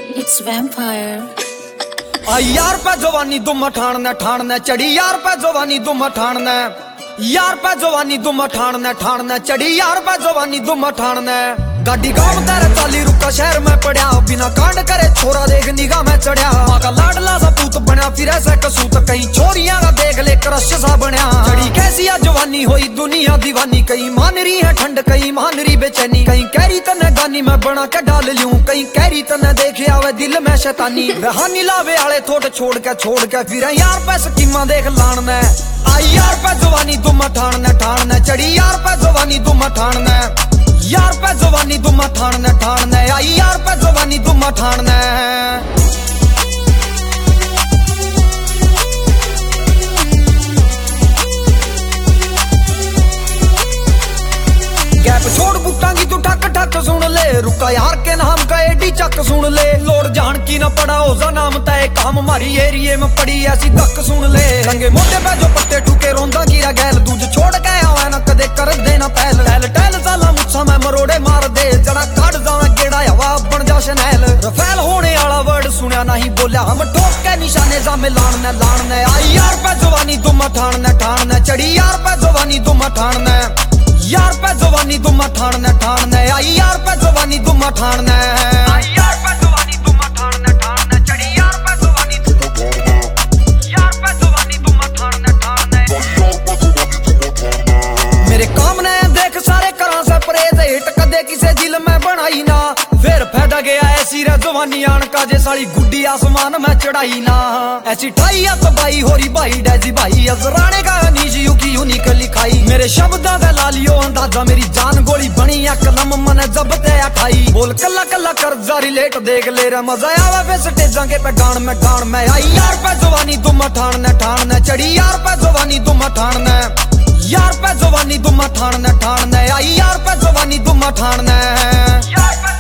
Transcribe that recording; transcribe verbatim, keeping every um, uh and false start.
It's vampire. आ यार पे जवानी दुम ठाणने ठाणने चढ़ी यार पे जवानी दुम ठाणने यार पे जवानी दुम ठाणने ठाणने चढ़ी यार पे जवानी दुम ठाणने गाड़ी गाँव तेरे चाली रुका शहर में पड़ा बिना कांड करे छोरा देख निगाह में चढ़िया माँ का लाडला सा पूत बना फिर ऐसा कसूत कहीं छोरियां का देख ले क्रश सा बनया चढ़ी कैसी आ जवानी होई दुनिया दीवानी कहीं मान रही है ठंड कहीं मान रही बेचैनी कहीं कहरी तने गानी मैं बना के डाल लूं कहीं कहरी तने देखे आवे दिल में शैतानी रहानी लावे आले थोड़े छोड़ के छोड़ के फिर यार पे स्कीमा देख लाने आई यार पे जवानी दुम ठाणने ठाणने चढ़ी यार पे जवानी दुम ठाणने यार पे जवानी दुम ठाणने ठाणने आई यार पे जवानी दुम ठाणने गैप छोड़ बुटांगी तू ठक ठक सुन ले रुका यार के नाम का एडी चक सुन ले लोड़ जान की न पड़ा ओजा नाम तय काम मारी एरिए में पड़ी ऐसी धक सुन ले संगे मोटे पे जो पत्ते ठुके रोंदा गिरा गैल दूज छोड़ के आवे न कदे कर देना पहल टहल टहल साला मुच्छा मैं मरोड़े मार दे जड़ा काट जावे गेड़ा हवा बन जा शनैल रफेल होने वाला वर्ड सुनया नहीं बोलिया हम ठोक के निशाने जा में लाणने लाणने आई यार पे जवानी दुम ठाणने ठाणने चढ़ी यार पे जवानी दुम ठाणने यार पे जवानी दुम ठाणने ठाणने आई यार पे जवानी दुम ठाणने आई यार पे जवानी दुम ठाणने ठाणने चढ़ी यार पे जवानी यार पे जवानी दुम ठाणने ठाणने मेरे काम ने देख सारे करा से परहेज हिट कदे किसे दिल में बनाई ना फिर फायदा गया ऐसी रे जवानी आन का जे साली गुड्डी आसमान में चढ़ाई ना ऐसी ठाई तो भाई होरी भाई डैजी भाई अजराने का नीजी की यूनिक लिखाई मेरे शब्दा का लालियो अंदाजा मेरी जान गोली बनी या कलम मन जब ते खाई बोल कल्ला कल्ला कर जारी लेट देख ले रे मजा आवे वे स्टेजां के पे गान में गान में आई यार पे जवानी दुम ठाणने ठाणने चढ़ी यार पे जवानी दुम ठाणने यार पे जवानी दुम ठाणने ठाणने आई यार पे जवानी दुम ठाणने यार पे